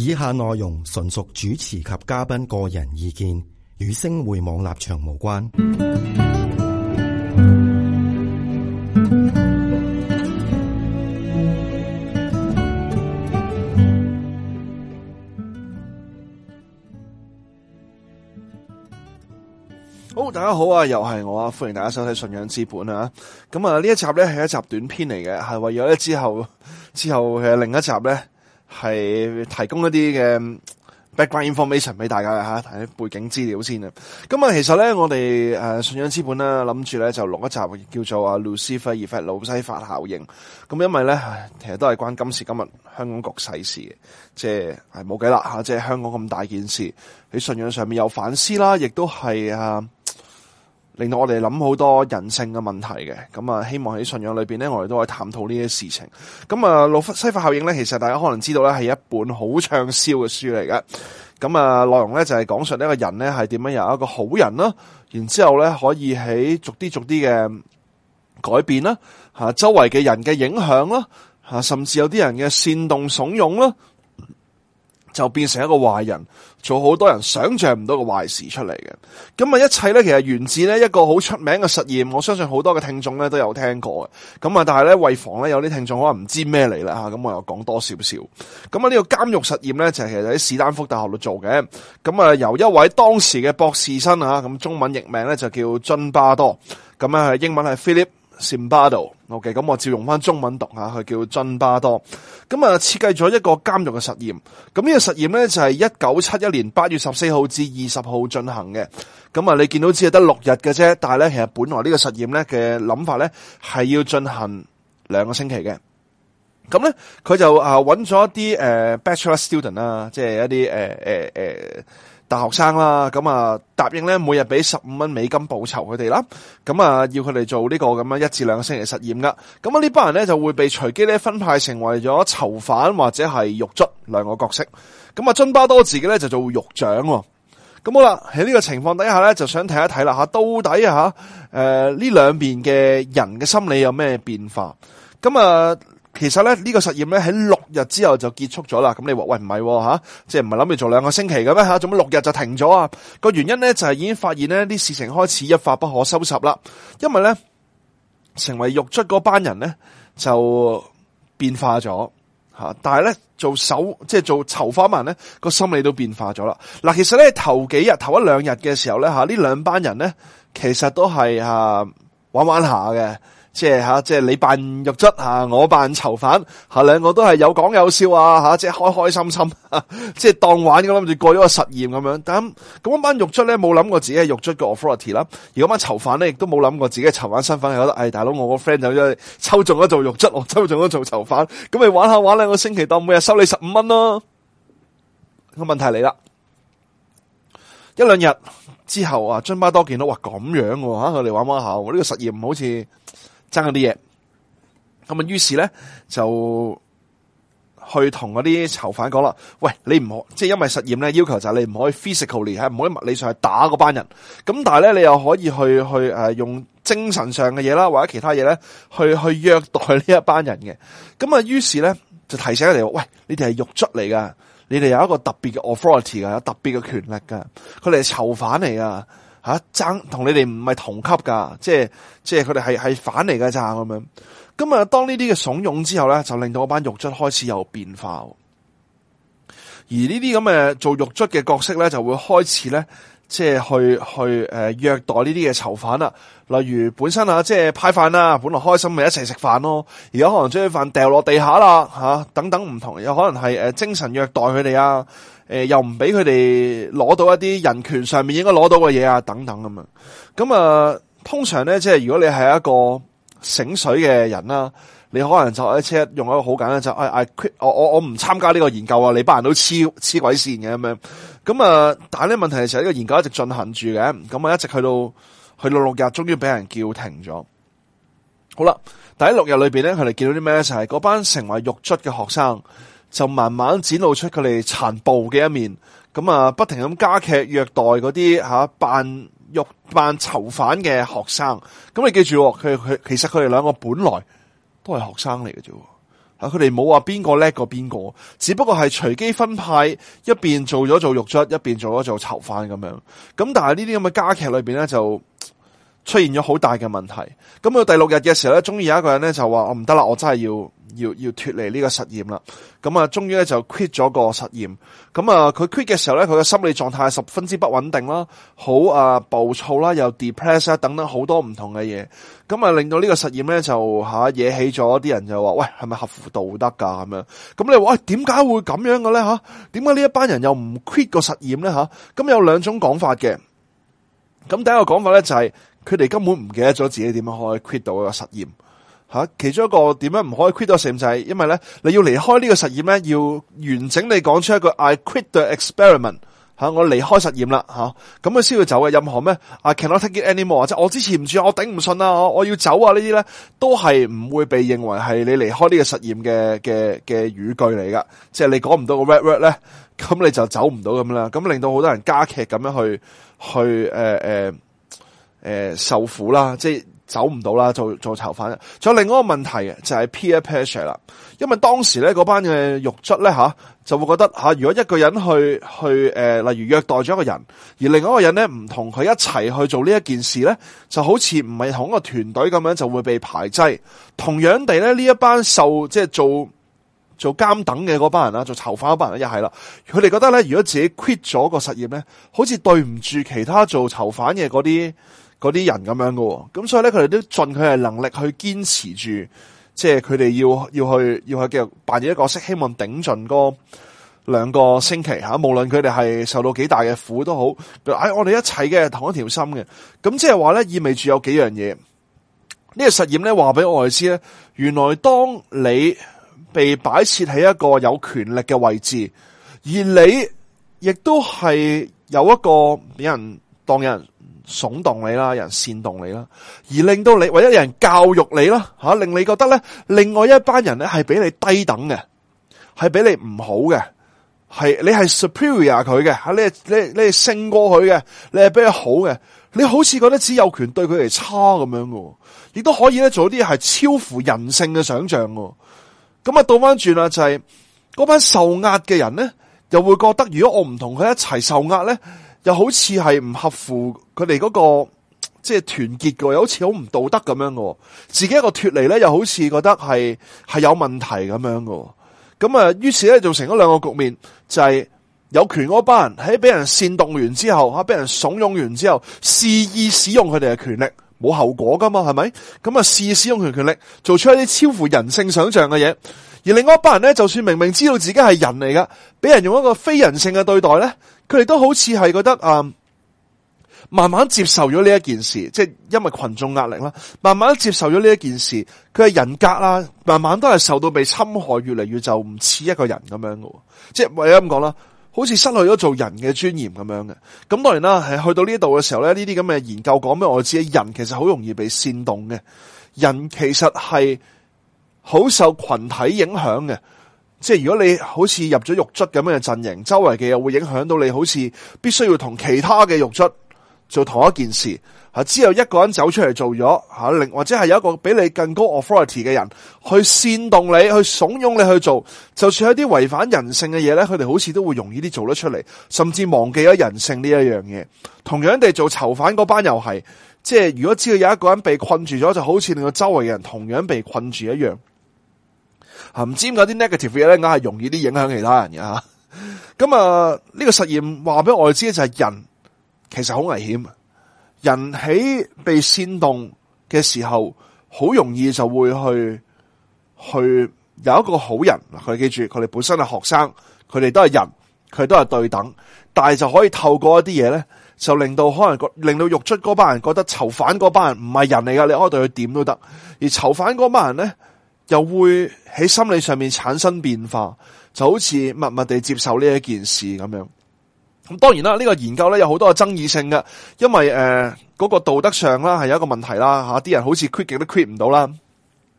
以下內容純屬主持及嘉賓個人意見，與星匯網立場無關。 好，大家好啊，又係我啊，歡迎大家收睇《信仰之本》啊。咁啊，呢一集咧係一集短篇嚟嘅，係為咗咧之後嘅另一集咧係提供一啲嘅 background information 俾大家嘅吓，睇背景資料先啊。咁啊，其實咧我哋《信仰之本》咧諗住咧就錄一集叫做啊 Lucifer Effect 路西法效應。咁因為咧，其實都係關今時今日香港局勢事嘅，即係冇計啦吓，即係香港咁大件事喺信仰上面有反思啦，亦都係令到我哋諗好多人性嘅問題嘅。咁啊，希望喺信仰裏邊咧，我哋都可以探討呢啲事情。咁啊，路西法效應咧，其實大家可能知道咧，係一本好暢銷嘅書嚟嘅。咁啊，內容咧就係講述呢個人咧係點樣由一個好人啦，然之後咧可以喺逐啲嘅改變啦，吓周圍嘅人嘅影響啦，吓甚至有啲人嘅煽動慫恿啦，就變成一個壞人，做好多人想象唔到嘅壞事出嚟嘅。咁啊，一切咧其實源自呢一個好出名嘅實驗，我相信好多嘅聽眾咧都有聽過嘅。咁啊，但係咧為防咧有啲聽眾可能唔知咩嚟啦吓，咁我又講多少少。咁啊，呢個監獄實驗咧就係其實喺史丹福大學度做嘅。咁啊，由一位當時嘅博士生啊，咁中文譯名咧就叫津巴多，咁啊英文係 Philip Zimbardo，OK， 咁我照用翻中文讀下，佢叫津巴多。咁啊，設計咗一個監獄嘅實驗。咁呢個實驗咧就係1971年8月14號至20號進行嘅。咁啊，你見到只係得6日嘅啫，但係咧其實本來呢個實驗咧嘅諗法咧係要進行2個星期嘅。咁咧佢就揾咗一啲bachelor student 啦，即係一啲大學生啦，咁啊答應咧每日俾$15美金報酬佢哋啦，咁啊要佢哋做呢個咁樣1至2個星期嘅實驗噶，咁啊呢班人咧就會被隨機咧分派成為咗囚犯或者係獄卒2個角色，咁啊津巴多自己咧就做獄長喎。咁好啦，喺呢個情況底下咧，就想睇一睇啦吓，到底呢兩邊嘅人嘅心理有咩變化？咁啊。其實咧呢個實驗咧喺6日之後就結束咗啦。咁你話喂唔係吓，即係唔係諗住做2個星期嘅咩吓？做乜6日就停咗啊？個原因咧就係已經發現呢啲事情開始一發不可收拾啦。因為咧成為獄卒嗰班人咧就變化咗吓，但係咧做囚犯人咧個心理都變化咗啦。嗱，其實咧頭1、2日嘅時候咧吓，呢2班人咧其實都係玩玩下嘅。即係你扮獄卒我扮囚犯2個都係有講有笑即係開開心心即係當玩咁諗住過咗個實驗咁樣。咁嗰班獄卒咧冇諗過自己係獄卒嘅 authority 啦，而嗰班囚犯咧亦都冇諗過自己係囚犯身份，係覺得大佬我個 friend 就抽中咗做獄卒，我抽中咗做囚犯，咁咪玩2個星期當每日收你15蚊咯。個問題嚟啦，1、2日之後津巴多見到哇咁樣佢哋玩玩下，呢個實驗好似爭嗰啲嘢，咁於是咧就去同嗰啲囚犯講啦，喂，你唔可，即係因為實驗咧要求就係你唔可以 physically 唔可以物理上去打嗰班人，咁但係咧你又可以去用精神上嘅嘢啦，或者其他嘢咧去虐待呢一班人嘅，咁啊於是咧就提醒佢哋話，喂，你哋係獄卒嚟噶，你哋有一個特別嘅 authority 噶，有特別嘅權力噶，佢哋係囚犯嚟噶。爭同你哋唔係同級噶，即係佢哋係反嚟噶咋咁樣。咁啊，當呢啲嘅慫恿之後咧，就令到嗰班獄卒開始有變化。而呢啲咁嘅做獄卒嘅角色咧，就會開始咧，即係去虐待呢啲嘅囚犯啦。例如本身即係派飯啦，本來開心咪一齊食飯咯，而家可能將啲飯掉落地下啦，等等唔同，有可能係精神虐待佢哋啊。又唔俾佢哋攞到一啲人權上面應該攞到嘅嘢等等咁樣。咁啊，通常咧，即係如果你係一個醒水嘅人啦，你可能就一車用一個好簡單就I quit，我唔參加呢個研究啊！你班人都黐鬼線嘅咁樣。咁啊，但係咧問題係就係呢個研究一直進行住嘅，咁啊一直去到6日，終於俾人叫停咗。好啦，第6日裏邊咧，佢哋見到啲咩？就係嗰班成為獄卒嘅學生。就慢慢展露出佢哋殘暴嘅一面，咁啊不停咁加劇虐待嗰啲扮囚犯嘅學生。咁你記住，佢其實佢哋2個本來都係學生嚟嘅啫， 佢哋冇話邊個叻過邊個，只不過係隨機分派，一邊做咗做獄卒，一邊做咗做囚犯咁樣。咁但係呢啲咁嘅家劇裏邊咧就出現咗好大嘅問題。咁到第6日嘅時候咧，終於有一個人咧就話我唔得啦，我真係要脫離呢個實驗啦。咁啊，終於咧就 quit 咗個實驗。咁啊，佢 quit 嘅時候咧，佢嘅心理狀態係十分之不穩定啦，好暴躁啦，又 depress 啦，等等好多唔同嘅嘢。咁啊，令到呢個實驗咧就惹起咗啲人就話喂，係咪合乎道德噶咁樣？咁你話喂，點解會咁樣嘅咧吓？點解呢一班人又唔 quit 個實驗咧吓？咁有兩種講法嘅。咁第一個講法咧就係佢哋根本唔記得咗自己點樣可以 quit 到一個實驗。其中一個點樣唔可以 quit 到實驗就係因為咧你要離開呢個實驗咧，要完整地講出一個 I quit the experiment，我離開實驗啦，咁佢先要走嘅。任何咩I cannot take it anymore，即係我支持唔住，我頂唔順啦，我要走啊，呢啲咧都係唔會被認為係你離開呢個實驗嘅語句嚟噶。即係你講唔到個 red word 咧，咁你就走唔到咁啦。咁令到好多人加劇咁樣去受苦啦，即係走唔到啦，做囚犯。仲有另外一個問題嘅就係 peer pressure 啦，因為當時咧嗰班嘅獄卒咧就會覺得如果一個人去例如虐待咗一個人，而另外一個人咧唔同佢一齊去做呢一件事咧，就好似唔係同一個團隊咁樣，就會被排擠。同樣地咧，呢一班即係做監等嘅嗰班人啦，做囚犯嗰班人又係啦，佢哋覺得咧，如果自己 quit 咗個實驗咧，好似對唔住其他做囚犯嘅嗰啲人咁樣噶，咁所以咧佢哋都盡佢嘅能力去堅持住，即係佢哋要去繼續扮演一個角色，希望頂盡嗰2個星期無論佢哋係受到幾大嘅苦都好，我哋一齊嘅同一條心嘅。咁即係話咧，意味住有幾樣嘢。呢個實驗咧話俾我哋知咧，原來當你被擺設喺一個有權力嘅位置，而你亦都係有一個俾人當有人聳動你啦，有人煽動你啦，而令到你或者有人教育你啦，令你覺得咧，另外一班人咧係比你低等嘅，係比你唔好嘅，係你係 superior 佢嘅，你係勝過佢嘅，你係比佢好嘅，你好似覺得只有權對佢哋差咁樣嘅，亦都可以咧做啲係超乎人性嘅想象嘅。咁啊，倒翻轉啦，就係嗰班受壓嘅人咧，又會覺得如果我唔同佢一齊受壓咧，又好似係唔合乎佢哋嗰個即係團結嘅，又好似好唔道德咁樣嘅。自己一個脫離咧，又好似覺得係有問題咁樣嘅。咁啊，於是咧造成咗2個局面，就係有權嗰班人喺俾人煽動完之後，俾人慫恿完之後，肆意使用佢哋嘅權力，冇後果噶嘛，係咪？咁啊，肆意使用佢權力，做出一啲超乎人性想象嘅嘢。而另外一班人咧，就算明明知道自己係人嚟噶，俾人用一個非人性嘅對待咧，佢哋都好似係覺得慢慢接受咗呢一件事，即係因為群眾壓力啦，慢慢接受咗呢一件事，佢嘅人格啦，慢慢都係受到被侵害，越嚟越就唔似一個人咁樣嘅，即係為咗咁講啦，好似失去咗做人嘅尊嚴咁樣嘅。咁當然啦，係去到呢度嘅時候咧，呢啲咁嘅研究講俾我知，人其實好容易被煽動嘅，人其實係好受群體影響嘅。即係如果你好似入咗獄卒咁樣嘅陣營，周圍嘅又會影響到你，好似必須要同其他嘅獄卒做同一件事，只有一個人走出嚟做咗，或者係有一個比你更高 authority 嘅人去煽動你，去慫恿你去做，就算一啲違反人性嘅嘢咧，佢哋好似都會容易啲做得出嚟，甚至忘記咗人性呢一樣嘢。同樣地，做囚犯嗰班又係，即係如果知道有一個人被困住咗，就好似令到周圍嘅人同樣被困住一樣。唔知點解啲 negative 嘢咧，硬係容易啲影響其他人嘅吓。咁啊，呢個實驗話俾我哋知就係人其實好危險。人喺被煽動嘅時候，好容易就會去有一個好人。佢哋記住，佢哋本身係學生，佢哋都係人，佢哋都係對等，但係就可以透過一啲嘢咧，就令到獄卒嗰班人覺得囚犯嗰班人唔係人嚟噶，你可以對佢點都得。而囚犯嗰班人咧，又會喺心理上面產生變化，就好似默默地接受呢一件事咁樣。咁當然啦，呢個研究咧有好多嘅爭議性嘅，因為嗰個道德上啦係有一個問題啦，啲人好似 quit 極都 quit 唔到啦。而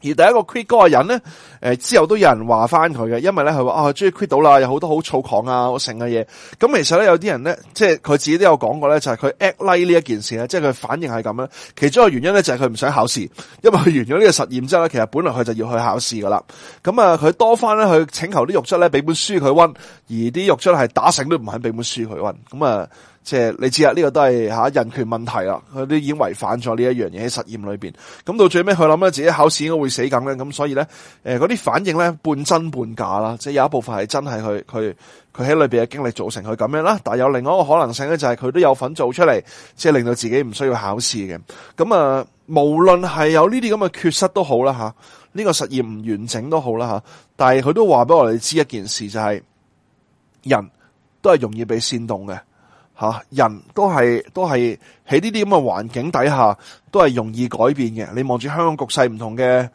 而第一個 quit 嗰個人咧，之後都有人話翻佢嘅，因為咧佢話佢終於 quit 到啦，有好多好躁狂啊、好成嘅嘢。咁其實咧有啲人咧，即係佢自己都有講過咧，就係佢 act like 呢一件事咧，即係佢反應係咁樣。其中一個原因咧就係佢唔想考試，因為佢完咗呢個實驗之後咧，其實本來佢就要去考試噶啦。咁啊，佢多翻咧去請求啲獄卒咧俾本書佢溫，而啲獄卒係打醒都唔肯俾本書佢溫。咁啊。即係你知啦，呢個都係人權問題啦，佢都已經違反咗呢一樣嘢喺實驗裏邊。咁到最尾佢諗咧自己考試應該會死梗嘅，咁所以咧嗰啲反應咧半真半假啦，即係有一部分係真係佢喺裏邊嘅經歷造成佢咁樣啦，但係有另外一個可能性咧就係佢都有份做出嚟，即係令到自己唔需要考試嘅。咁啊，無論係有呢啲咁嘅缺失都好啦呢個實驗唔完整都好啦但係佢都話俾我哋知一件事，就係人都係容易被煽動嘅。人都係喺呢啲咁嘅環境底下，都係容易改變嘅。你望住香港局勢，唔同陣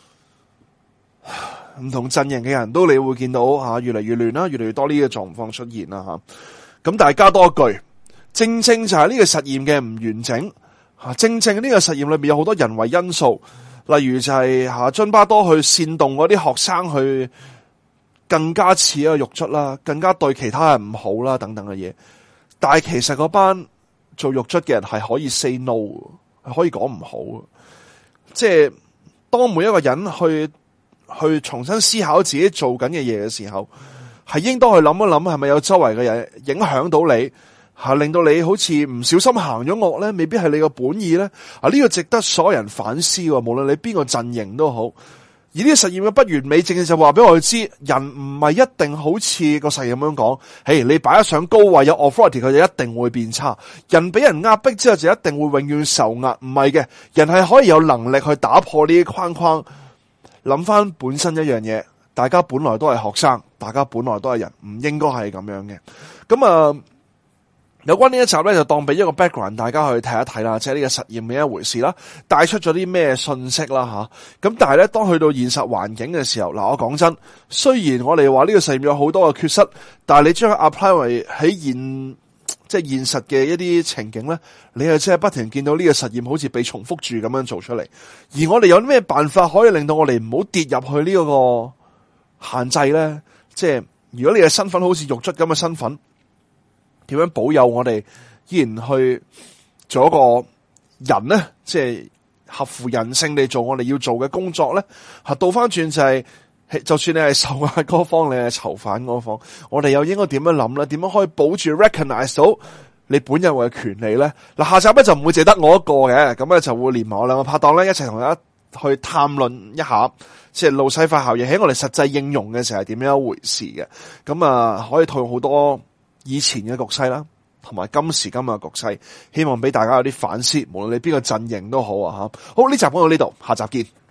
營嘅人都你會見到越嚟越亂啦，越嚟越多呢個狀況出現啦咁大家多一句，正正就係呢個實驗嘅唔完整正正呢個實驗裏面有好多人為因素，例如就係津巴多去煽動嗰啲學生去更加似一個獄卒啦，更加對其他人唔好啦，等等嘅嘢。但係其實嗰班做獄卒嘅人係可以 say no， 係可以講唔好。即係當每一個人去重新思考自己做緊嘅嘢嘅時候，係應當去諗一諗係咪有周圍嘅人影響到你，令到你好似唔小心行咗惡咧，未必係你個本意咧。呢個值得所有人反思喎，無論你邊個陣營都好。而呢個實驗嘅不完美，正正就話俾我哋知，人唔係一定好似個實驗咁樣講，你擺得上高位有 authority，佢就一定會變差。人俾人壓迫之後就一定會永遠受壓，唔係嘅，人係可以有能力去打破呢啲框框。諗翻本身一樣嘢，大家本來都係學生，大家本來都係人，唔應該係咁樣嘅。咁有關呢一集咧，就當俾一個 background， 大家去睇一睇啦，即係呢個實驗嘅一回事啦，帶出咗啲咩信息啦咁但係咧，當去到現實環境嘅時候，我講真，雖然我哋話呢個實驗有好多嘅缺失，但係你將佢 apply 為喺現實嘅一啲情景咧，你係真係不停見到呢個實驗好似被重複住咁樣做出嚟。而我哋有啲咩辦法可以令到我哋唔好跌入去呢個限制咧？即係如果你嘅身份好似獄卒咁嘅身份，點樣保佑我哋依然去做一個人呢？即係合乎人性地做我哋要做嘅工作呢？倒翻轉就係，就算你係受壓嗰方，你係囚犯嗰方，我哋又應該點樣諗呢？點樣可以保住 recognize 到你本人嘅權利呢？下集咧就唔會淨得我一個嘅，咁咧就會連埋我兩個拍檔咧一齊同大家去探論一下，即係路西法效應喺我哋實際應用嘅時候係點樣一回事嘅。咁可以套用好多以前嘅局勢啦，同埋今時今日嘅局勢，希望俾大家有啲反思，無論你邊個陣營都好好，呢集講到呢度，下集見。